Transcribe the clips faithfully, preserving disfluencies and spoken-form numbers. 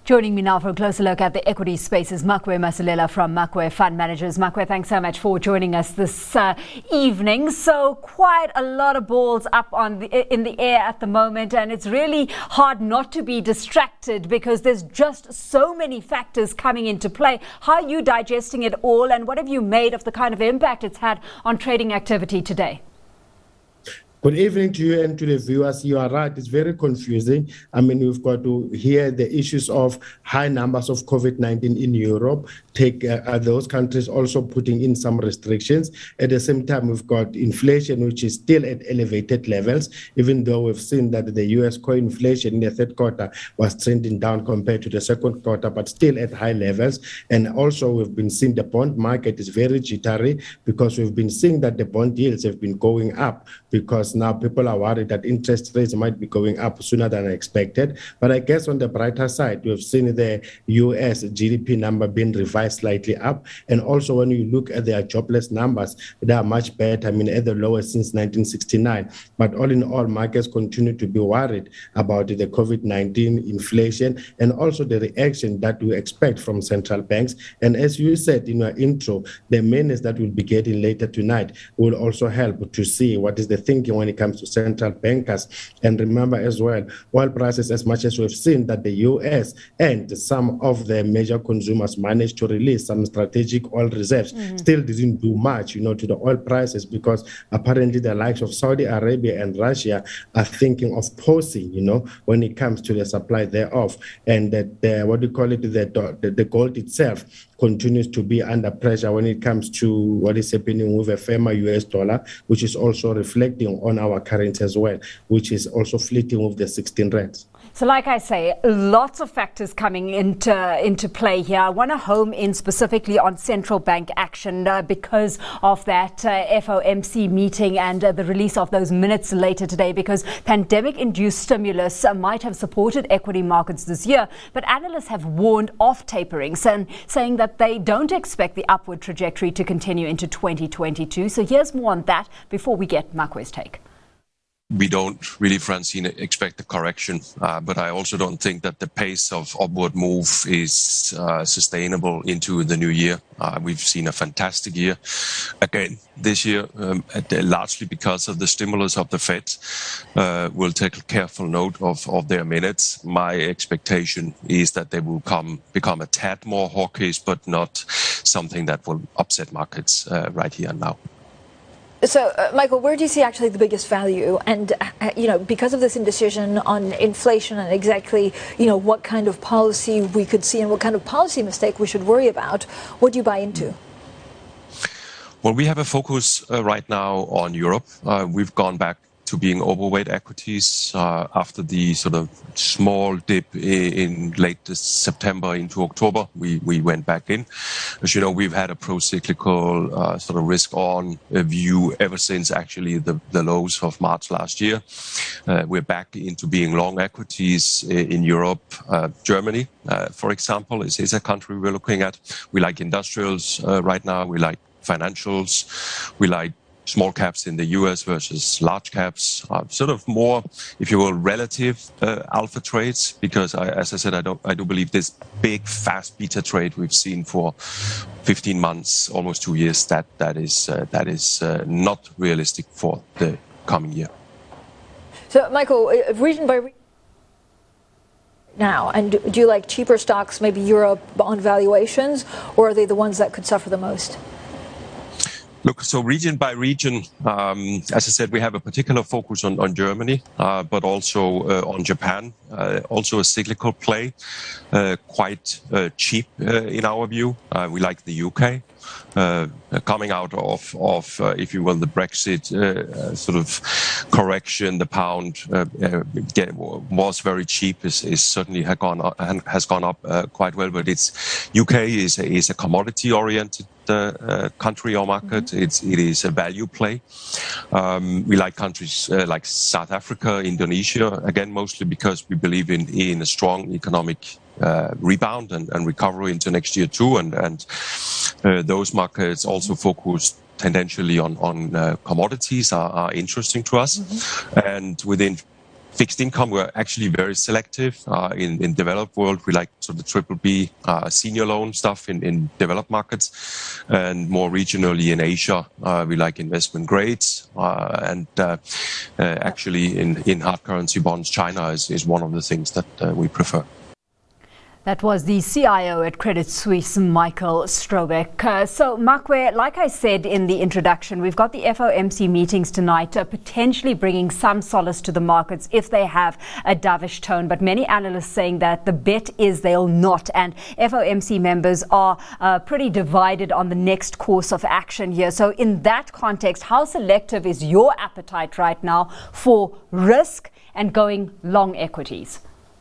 Joining me now for a closer look at the equity space is Makwe Masilela from Makwe Fund Managers. Makwe, thanks so much for joining us this uh, evening. So quite a lot of balls up on the, in the air at the moment, and it's really hard not to be distracted because there's just so many factors coming into play. How are you digesting it all, and what have you made of the kind of impact it's had on trading activity today? Good evening to you and to the viewers. You are right, it's very confusing. I mean, we've got to hear the issues of high numbers of COVID nineteen in Europe, take uh, those countries also putting in some restrictions. At the same time, we've got inflation, which is still at elevated levels, even though we've seen that the U S core inflation in the third quarter was trending down compared to the second quarter, but still at high levels. And also we've been seeing the bond market is very jittery because we've been seeing that the bond yields have been going up because now people are worried that interest rates might be going up sooner than expected. But I guess on the brighter side, we've seen the U S G D P number being revised slightly up. And also when you look at their jobless numbers, they are much better. I mean, at the lowest since nineteen sixty-nine. But all in all, markets continue to be worried about the COVID nineteen inflation and also the reaction that we expect from central banks. And as you said in your intro, the minutes that we'll be getting later tonight will also help to see what is the thinking when it comes to central bankers. And remember as well, oil prices, as much as we've seen that the U S and some of the major consumers managed to release some strategic oil reserves, mm-hmm. still didn't do much, you know, to the oil prices because apparently the likes of Saudi Arabia and Russia are thinking of pausing, you know, when it comes to the supply thereof. And that the, what do you call it, the, the, the gold itself continues to be under pressure when it comes to what is happening with a firmer U S dollar, which is also reflecting on our currency as well, which is also flirting with the sixteen rands. So like I say, lots of factors coming into into play here. I want to home in specifically on central bank action uh, because of that uh, F O M C meeting and uh, the release of those minutes later today, because pandemic-induced stimulus uh, might have supported equity markets this year, but analysts have warned off taperings and saying that they don't expect the upward trajectory to continue into twenty twenty-two. So here's more on that before we get Makwe's take. We don't really, Francine, expect a correction, uh, but I also don't think that the pace of upward move is uh, sustainable into the new year. Uh, we've seen a fantastic year again this year, um, largely because of the stimulus of the Fed. Uh, we'll take a careful note of, of their minutes. My expectation is that they will come become a tad more hawkish, but not something that will upset markets uh, right here and now. So, uh, Michael, where do you see actually the biggest value? And, uh, you know, because of this indecision on inflation and exactly, you know, what kind of policy we could see and what kind of policy mistake we should worry about, what do you buy into? Well, we have a focus uh, right now on Europe. Uh, we've gone back to being overweight equities uh, after the sort of small dip in, in late September into October. We we went back in. As you know, we've had a pro-cyclical uh, sort of risk-on view ever since actually the, the lows of March last year. Uh, we're back into being long equities in Europe. Uh, Germany, uh, for example, is, is a country we're looking at. We like industrials uh, right now. We like financials. We like small caps in the U S versus large caps, uh, sort of more, if you will, relative uh, alpha trades. Because, I, as I said, I don't, I do believe this big, fast beta trade we've seen for fifteen months, almost two years, that that is uh, that is uh, not realistic for the coming year. So, Michael, region by region now, and do, do you like cheaper stocks, maybe Europe on valuations, or are they the ones that could suffer the most? Look, so region by region, um, as I said, we have a particular focus on, on Germany, uh, but also uh, on Japan, uh, also a cyclical play, uh, quite uh, cheap uh, in our view. Uh, we like the U K. Uh, coming out of, of uh, if you will, the Brexit uh, sort of correction, the pound uh, uh, get, was very cheap. Is, is certainly has gone up, has gone up uh, quite well. But it's U K is a, is a commodity-oriented uh, uh, country or market. Mm-hmm. It's it is a value play. Um, we like countries uh, like South Africa, Indonesia, again mostly because we believe in in a strong economic Uh, rebound and, and recovery into next year too, and and uh, those markets also focused tendentially on on uh, commodities are, are interesting to us, mm-hmm. and within fixed income, we're actually very selective. Uh, in, in developed world, we like sort of triple B uh, senior loan stuff in, in developed markets, and more regionally in Asia, uh, we like investment grades. Uh, and uh, uh, actually, in, in hard currency bonds, China is, is one of the things that uh, we prefer. That was the C I O at Credit Suisse, Michael Strobeck. Uh, so, Makwe, like I said in the introduction, we've got the F O M C meetings tonight, uh, potentially bringing some solace to the markets if they have a dovish tone. But many analysts saying that the bet is they'll not. And F O M C members are uh, pretty divided on the next course of action here. So, in that context, how selective is your appetite right now for risk and going long equities?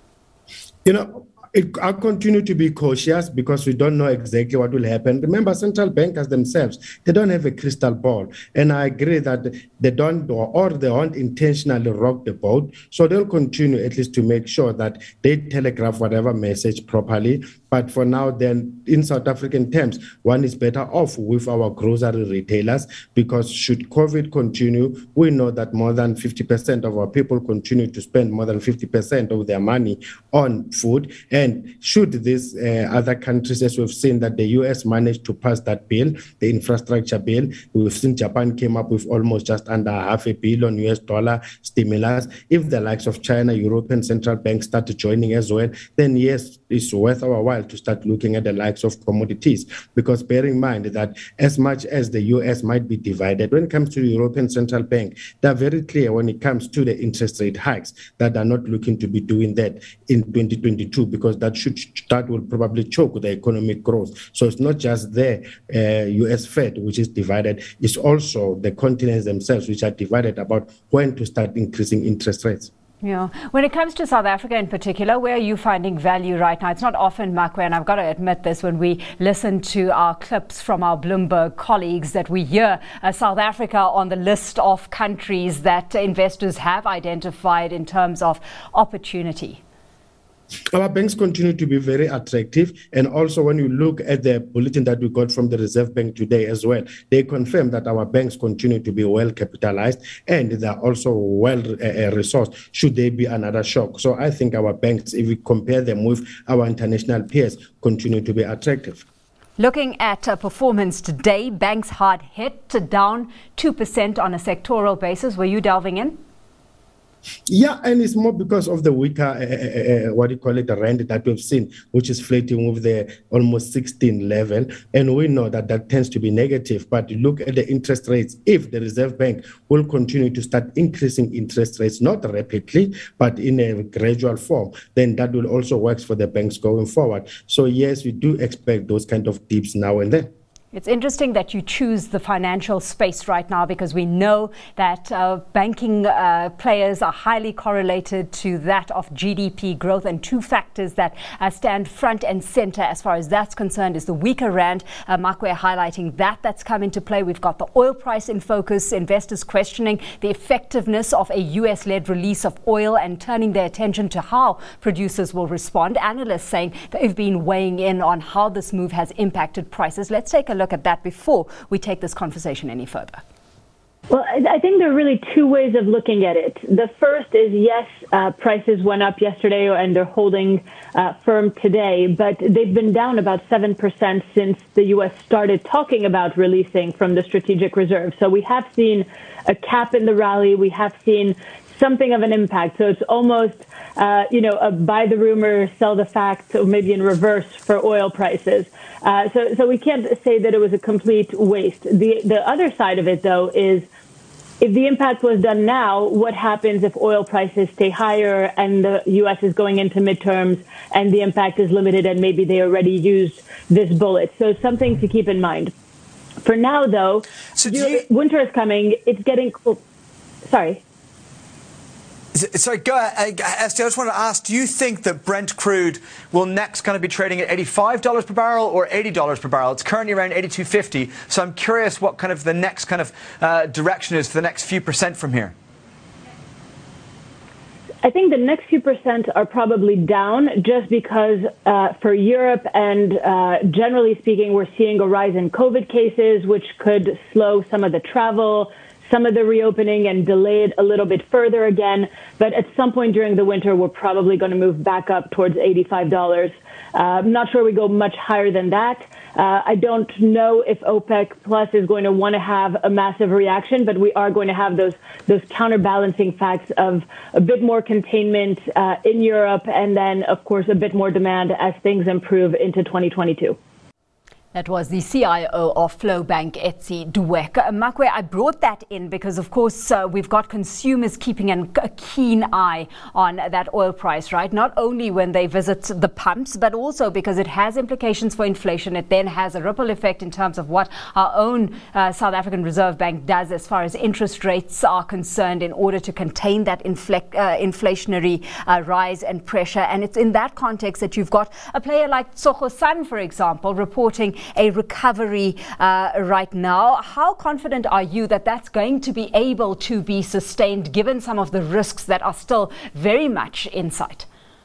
You know, It, I continue to be cautious because we don't know exactly what will happen. Remember, central bankers themselves, they don't have a crystal ball. And I agree that they don't, or they won't intentionally rock the boat. So they'll continue at least to make sure that they telegraph whatever message properly. But for now, then, in South African terms, one is better off with our grocery retailers, because should COVID continue, we know that more than fifty percent of our people continue to spend more than fifty percent of their money on food. And should these uh, other countries, as we've seen that the U S managed to pass that bill, the infrastructure bill, we've seen Japan came up with almost just under half a billion U S dollar stimulus. If the likes of China, European central banks start joining as well, then yes, it's worth our while to start looking at the likes of commodities. Because bear in mind that as much as the U S might be divided, when it comes to the European Central Bank, they're very clear when it comes to the interest rate hikes that they're not looking to be doing that in twenty twenty-two, because that should that will probably choke the economic growth. So it's not just the uh, U S Fed which is divided, it's also the continents themselves which are divided about when to start increasing interest rates. Yeah. When it comes to South Africa in particular, where are you finding value right now? It's not often, Makwe, and I've got to admit this, when we listen to our clips from our Bloomberg colleagues, that we hear uh, South Africa on the list of countries that investors have identified in terms of opportunity. Our banks continue to be very attractive. And also when you look at the bulletin that we got from the Reserve Bank today as well, they confirm that our banks continue to be well capitalized and they're also well uh, resourced should there be another shock. So I think our banks, if we compare them with our international peers, continue to be attractive. Looking at uh, performance today, banks hard hit, to down two percent on a sectoral basis. Were you delving in? Yeah, and it's more because of the weaker, uh, uh, what do you call it, the rand that we've seen, which is flirting with the almost sixteen level. And we know that that tends to be negative. But look at the interest rates. If the Reserve Bank will continue to start increasing interest rates, not rapidly, but in a gradual form, then that will also work for the banks going forward. So yes, we do expect those kind of dips now and then. It's interesting that you choose the financial space right now, because we know that uh, banking uh, players are highly correlated to that of G D P growth, and two factors that uh, stand front and center as far as that's concerned is the weaker rand. Uh, Makwe highlighting that that's come into play. We've got the oil price in focus, investors questioning the effectiveness of a U S-led release of oil and turning their attention to how producers will respond. Analysts saying they've been weighing in on how this move has impacted prices. Let's take a look at that before we take this conversation any further. Well, I think there are really two ways of looking at it. The first is, yes, uh, prices went up yesterday and they're holding uh, firm today, but they've been down about seven percent since the U S started talking about releasing from the strategic reserve. So we have seen a cap in the rally. We have seen something of an impact. So it's almost, uh, you know, a buy the rumor, sell the fact, or maybe in reverse for oil prices. Uh, so, so we can't say that it was a complete waste. The the other side of it, though, is if the impact was done now, what happens if oil prices stay higher and the U S is going into midterms and the impact is limited and maybe they already used this bullet? So something to keep in mind. For now, though, so you, you, winter is coming. It's getting cool. Sorry. Sorry, go ahead. Esther, I just want to ask, do you think that Brent crude will next kind of be trading at eighty-five dollars per barrel or eighty dollars per barrel? It's currently around eighty-two fifty. So I'm curious what kind of the next kind of uh, direction is for the next few percent from here. I think the next few percent are probably down just because uh, for Europe and uh, generally speaking, we're seeing a rise in COVID cases, which could slow some of the travel, some of the reopening and delay it a little bit further again. But at some point during the winter, we're probably going to move back up towards eighty-five dollars. Uh, I'm not sure we go much higher than that. Uh, I don't know if OPEC Plus is going to want to have a massive reaction, but we are going to have those those counterbalancing facts of a bit more containment uh, in Europe, and then, of course, a bit more demand as things improve into twenty twenty-two. That was the C I O of Flowbank, Etsi Dweck. Uh, Makwe, I brought that in because, of course, uh, we've got consumers keeping an, a keen eye on that oil price, right? Not only when they visit the pumps, but also because it has implications for inflation. It then has a ripple effect in terms of what our own uh, South African Reserve Bank does as far as interest rates are concerned in order to contain that infl- uh, inflationary uh, rise and pressure. And it's in that context that you've got a player like Tsogosan, for example, reporting a recovery uh, right now. How confident are you that that's going to be able to be sustained given some of the risks that are still very much in sight?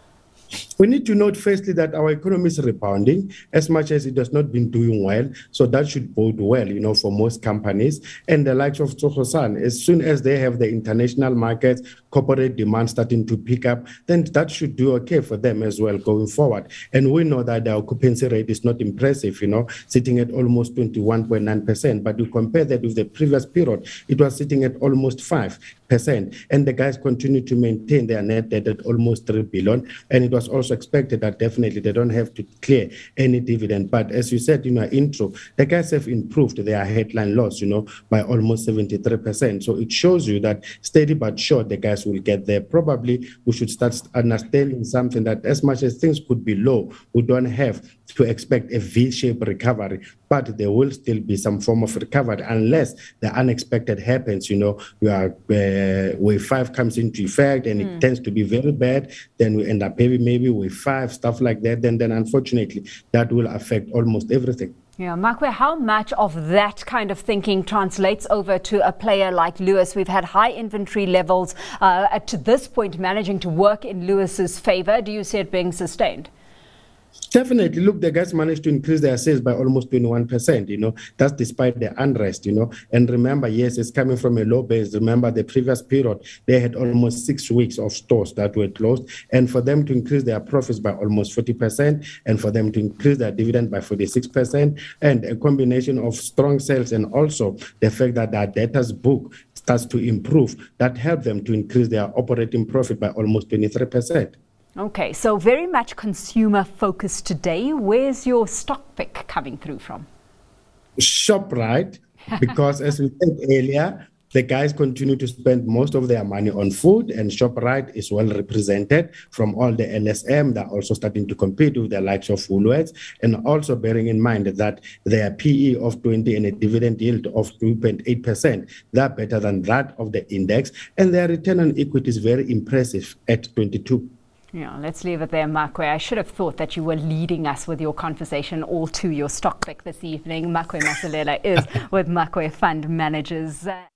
We need to note firstly that our economy is rebounding as much as it has not been doing well. So that should bode well, you know, for most companies. And the likes of Tsogosan, as soon as they have the international markets, corporate demand starting to pick up, then that should do okay for them as well going forward. And we know that the occupancy rate is not impressive, you know, sitting at almost twenty-one point nine percent. But you compare that with the previous period, it was sitting at almost five percent. And the guys continue to maintain their net debt at almost three billion. And it was also expected that definitely they don't have to clear any dividend. But as you said in our intro, the guys have improved their headline loss, you know, by almost seventy-three percent. So it shows you that steady but sure, the guys will get there. Probably we should start understanding something that as much as things could be low, we don't have to expect a V-shaped recovery, but there will still be some form of recovery unless the unexpected happens. You know, we are, uh, wave five comes into effect and mm. it tends to be very bad. Then we end up maybe maybe wave five, stuff like that. Then, then unfortunately, that will affect almost everything. Yeah, Makwe, how much of that kind of thinking translates over to a player like Lewis? We've had high inventory levels uh, to this point managing to work in Lewis's favor. Do you see it being sustained? Definitely. Look, the guys managed to increase their sales by almost twenty-one percent, you know, that's despite the unrest, you know. And remember, yes, it's coming from a low base. Remember, the previous period, they had almost six weeks of stores that were closed. And for them to increase their profits by almost forty percent, and for them to increase their dividend by forty-six percent, and a combination of strong sales and also the fact that their debtors book starts to improve, that helped them to increase their operating profit by almost twenty-three percent. Okay, so very much consumer focused today. Where's your stock pick coming through from? ShopRite, because as we said earlier, the guys continue to spend most of their money on food, and ShopRite is well represented from all the L S M. They're also starting to compete with the likes of Woolworths, and also bearing in mind that their P E of twenty and a dividend yield of two point eight percent. They're better than that of the index, and their return on equity is very impressive at twenty-two. Yeah, let's leave it there, Makwe. I should have thought that you were leading us with your conversation all to your stock pick this evening. Makwe Masilela is with Makwe Fund Managers. Uh,